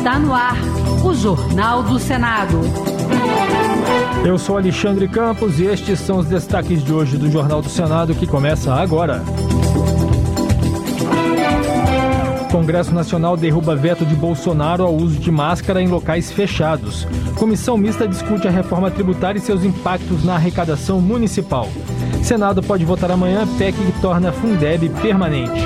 Está no ar o Jornal do Senado. Eu sou Alexandre Campos e estes são os destaques de hoje do Jornal do Senado, que começa agora. Congresso Nacional derruba veto de Bolsonaro ao uso de máscara em locais fechados. Comissão mista discute a reforma tributária e seus impactos na arrecadação municipal. Senado pode votar amanhã PEC que torna a Fundeb permanente.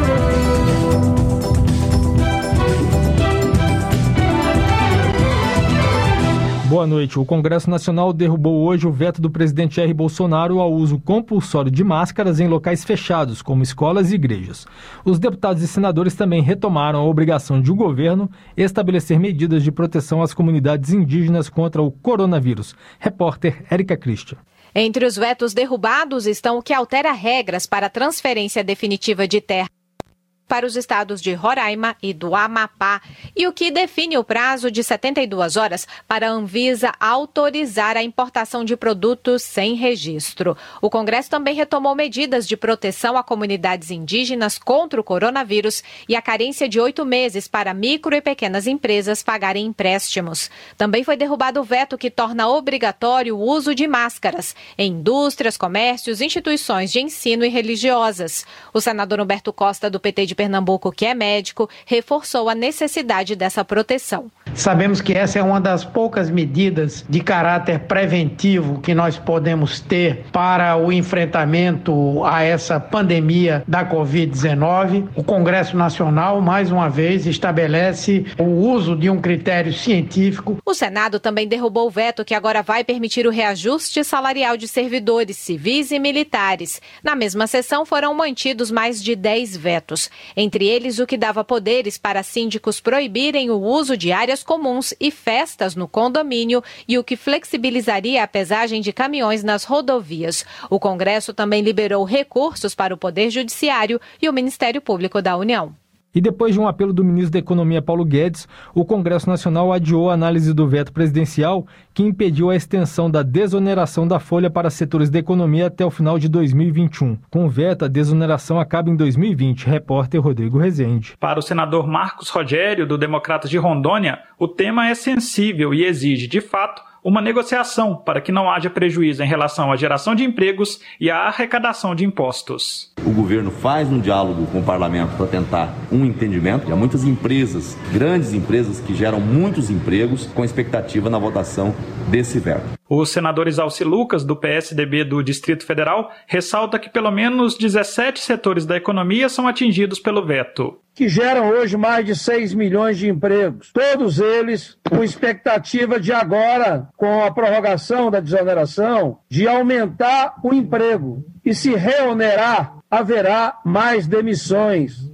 Boa noite. O Congresso Nacional derrubou hoje o veto do presidente Jair Bolsonaro ao uso compulsório de máscaras em locais fechados, como escolas e igrejas. Os deputados e senadores também retomaram a obrigação de o governo estabelecer medidas de proteção às comunidades indígenas contra o coronavírus. Repórter Érica Christian. Entre os vetos derrubados estão o que altera regras para a transferência definitiva de terra para os estados de Roraima e do Amapá e o que define o prazo de 72 horas para a Anvisa autorizar a importação de produtos sem registro. O Congresso também retomou medidas de proteção a comunidades indígenas contra o coronavírus e a carência de 8 meses para micro e pequenas empresas pagarem empréstimos. Também foi derrubado o veto que torna obrigatório o uso de máscaras em indústrias, comércios, instituições de ensino e religiosas. O senador Humberto Costa, do PT de Pernambuco, que é médico, reforçou a necessidade dessa proteção. Sabemos que essa é uma das poucas medidas de caráter preventivo que nós podemos ter para o enfrentamento a essa pandemia da Covid-19. O Congresso Nacional, mais uma vez, estabelece o uso de um critério científico. O Senado também derrubou o veto que agora vai permitir o reajuste salarial de servidores civis e militares. Na mesma sessão foram mantidos mais de 10 vetos. Entre eles, o que dava poderes para síndicos proibirem o uso de áreas comuns e festas no condomínio e o que flexibilizaria a pesagem de caminhões nas rodovias. O Congresso também liberou recursos para o Poder Judiciário e o Ministério Público da União. E depois de um apelo do ministro da Economia, Paulo Guedes, o Congresso Nacional adiou a análise do veto presidencial que impediu a extensão da desoneração da folha para setores da economia até o final de 2021. Com o veto, a desoneração acaba em 2020. Repórter Rodrigo Rezende. Para o senador Marcos Rogério, do Democratas de Rondônia, o tema é sensível e exige, de fato, uma negociação para que não haja prejuízo em relação à geração de empregos e à arrecadação de impostos. O governo faz um diálogo com o parlamento para tentar um entendimento. Há muitas empresas, grandes empresas que geram muitos empregos com expectativa na votação desse veto. O senador Exalci Lucas, do PSDB do Distrito Federal, ressalta que pelo menos 17 setores da economia são atingidos pelo veto. Que geram hoje mais de 6 milhões de empregos. Todos eles com expectativa de agora, com a prorrogação da desoneração, de aumentar o emprego. E se reonerar, haverá mais demissões.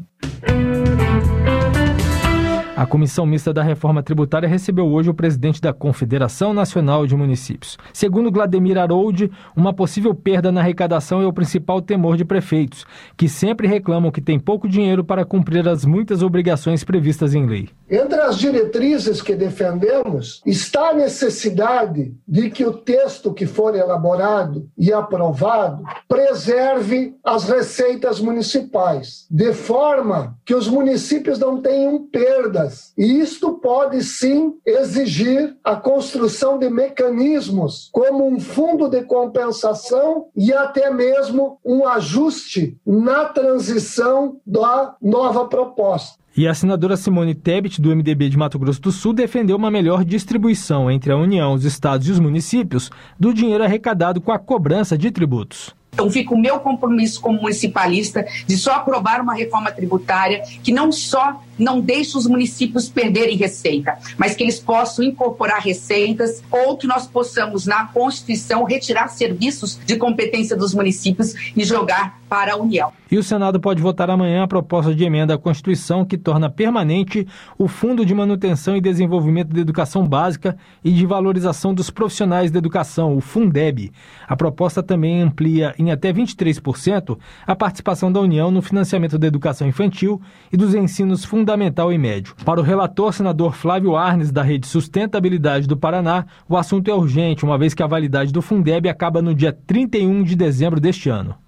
A Comissão Mista da Reforma Tributária recebeu hoje o presidente da Confederação Nacional de Municípios. Segundo Glademir Harold, uma possível perda na arrecadação é o principal temor de prefeitos, que sempre reclamam que tem pouco dinheiro para cumprir as muitas obrigações previstas em lei. Entre as diretrizes que defendemos está a necessidade de que o texto que for elaborado e aprovado preserve as receitas municipais, de forma que os municípios não tenham perdas. E isto pode sim exigir a construção de mecanismos como um fundo de compensação e até mesmo um ajuste na transição da nova proposta. E a senadora Simone Tebet, do MDB de Mato Grosso do Sul, defendeu uma melhor distribuição entre a União, os estados e os municípios do dinheiro arrecadado com a cobrança de tributos. Então fica o meu compromisso como municipalista de só aprovar uma reforma tributária que não só não deixe os municípios perderem receita, mas que eles possam incorporar receitas ou que nós possamos, na Constituição, retirar serviços de competência dos municípios e jogar para a União. E o Senado pode votar amanhã a proposta de emenda à Constituição que torna permanente o Fundo de Manutenção e Desenvolvimento da Educação Básica e de Valorização dos Profissionais da Educação, o Fundeb. A proposta também amplia em até 23% a participação da União no financiamento da educação infantil e dos ensinos fundamental e médio. Para o relator, senador Flávio Arnes, da Rede Sustentabilidade do Paraná, o assunto é urgente, uma vez que a validade do Fundeb acaba no dia 31 de dezembro deste ano.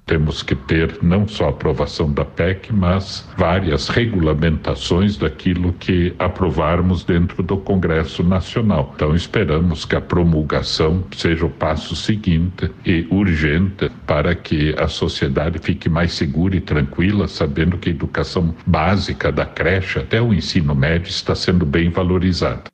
Temos que ter não só a aprovação da PEC, mas várias regulamentações daquilo que aprovarmos dentro do Congresso Nacional. Então esperamos que a promulgação seja o passo seguinte e urgente para que a sociedade fique mais segura e tranquila, sabendo que a educação básica da creche até o ensino médio está sendo bem valorizada.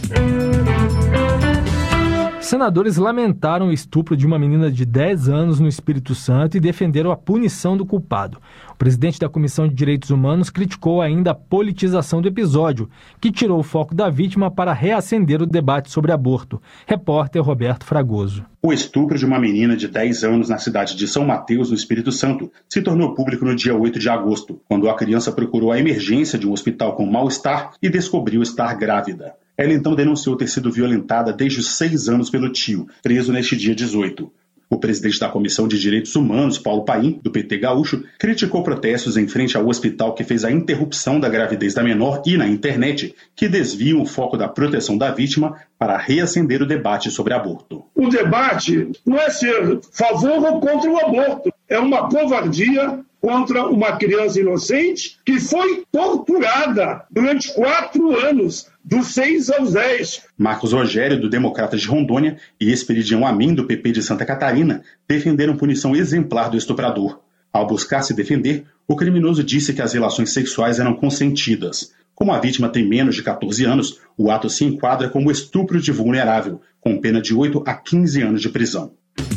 Senadores lamentaram o estupro de uma menina de 10 anos no Espírito Santo e defenderam a punição do culpado. O presidente da Comissão de Direitos Humanos criticou ainda a politização do episódio, que tirou o foco da vítima para reacender o debate sobre aborto. Repórter Roberto Fragoso. O estupro de uma menina de 10 anos na cidade de São Mateus, no Espírito Santo, se tornou público no dia 8 de agosto, quando a criança procurou a emergência de um hospital com mal-estar e descobriu estar grávida. Ela então denunciou ter sido violentada desde os 6 anos pelo tio, preso neste dia 18. O presidente da Comissão de Direitos Humanos, Paulo Paim, do PT gaúcho, criticou protestos em frente ao hospital que fez a interrupção da gravidez da menor e na internet, que desviam o foco da proteção da vítima para reacender o debate sobre aborto. O debate não é ser a favor ou contra o aborto, é uma covardia contra uma criança inocente que foi torturada durante 4 anos, dos 6 aos 10. Marcos Rogério, do Democratas de Rondônia, e Esperidião Amin, do PP de Santa Catarina, defenderam punição exemplar do estuprador. Ao buscar se defender, o criminoso disse que as relações sexuais eram consentidas. Como a vítima tem menos de 14 anos, o ato se enquadra como estupro de vulnerável, com pena de 8 a 15 anos de prisão.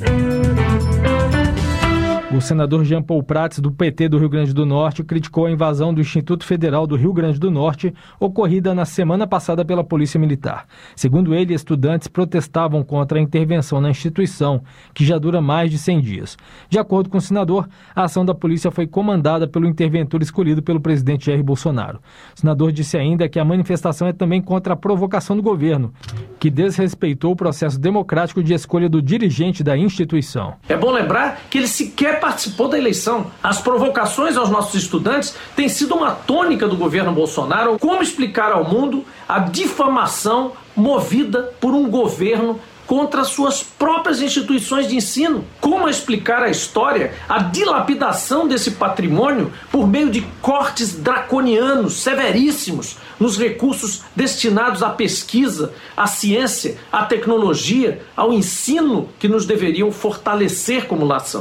O senador Jean Paul Prats, do PT do Rio Grande do Norte, criticou a invasão do Instituto Federal do Rio Grande do Norte, ocorrida na semana passada pela Polícia Militar. Segundo ele, estudantes protestavam contra a intervenção na instituição, que já dura mais de 100 dias. De acordo com o senador, a ação da polícia foi comandada pelo interventor escolhido pelo presidente Jair Bolsonaro. O senador disse ainda que a manifestação é também contra a provocação do governo, que desrespeitou o processo democrático de escolha do dirigente da instituição. É bom lembrar que ele sequer participou da eleição. As provocações aos nossos estudantes têm sido uma tônica do governo Bolsonaro. Como explicar ao mundo a difamação movida por um governo contra suas próprias instituições de ensino? Como explicar à história a dilapidação desse patrimônio por meio de cortes draconianos, severíssimos, nos recursos destinados à pesquisa, à ciência, à tecnologia, ao ensino que nos deveriam fortalecer como nação?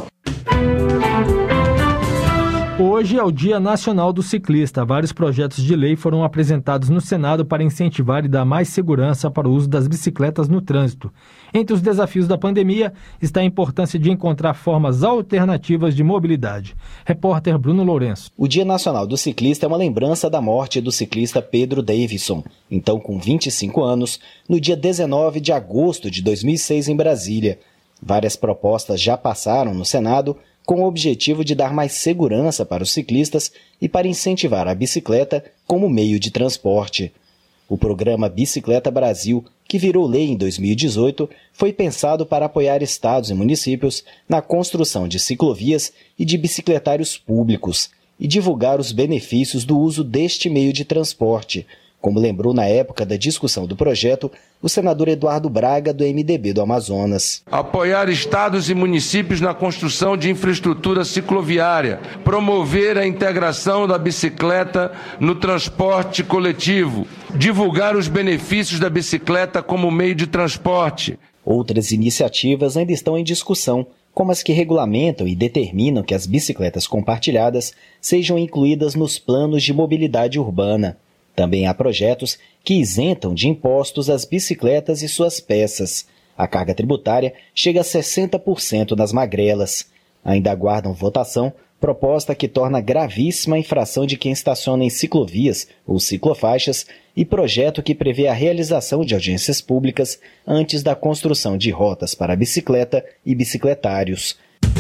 Hoje é o Dia Nacional do Ciclista. Vários projetos de lei foram apresentados no Senado para incentivar e dar mais segurança para o uso das bicicletas no trânsito. Entre os desafios da pandemia está a importância de encontrar formas alternativas de mobilidade. Repórter Bruno Lourenço. O Dia Nacional do Ciclista é uma lembrança da morte do ciclista Pedro Davidson, então com 25 anos, no dia 19 de agosto de 2006 em Brasília. Várias propostas já passaram no Senado com o objetivo de dar mais segurança para os ciclistas e para incentivar a bicicleta como meio de transporte. O programa Bicicleta Brasil, que virou lei em 2018, foi pensado para apoiar estados e municípios na construção de ciclovias e de bicicletários públicos e divulgar os benefícios do uso deste meio de transporte, como lembrou na época da discussão do projeto o senador Eduardo Braga, do MDB do Amazonas. Apoiar estados e municípios na construção de infraestrutura cicloviária, promover a integração da bicicleta no transporte coletivo, divulgar os benefícios da bicicleta como meio de transporte. Outras iniciativas ainda estão em discussão, como as que regulamentam e determinam que as bicicletas compartilhadas sejam incluídas nos planos de mobilidade urbana. Também há projetos que isentam de impostos as bicicletas e suas peças. A carga tributária chega a 60% nas magrelas. Ainda aguardam votação proposta que torna gravíssima a infração de quem estaciona em ciclovias ou ciclofaixas e projeto que prevê a realização de audiências públicas antes da construção de rotas para bicicleta e bicicletários.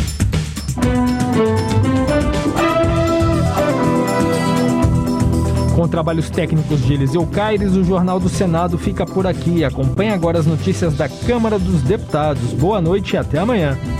Com trabalhos técnicos de Eliseu Caires, o Jornal do Senado fica por aqui. Acompanhe agora as notícias da Câmara dos Deputados. Boa noite e até amanhã.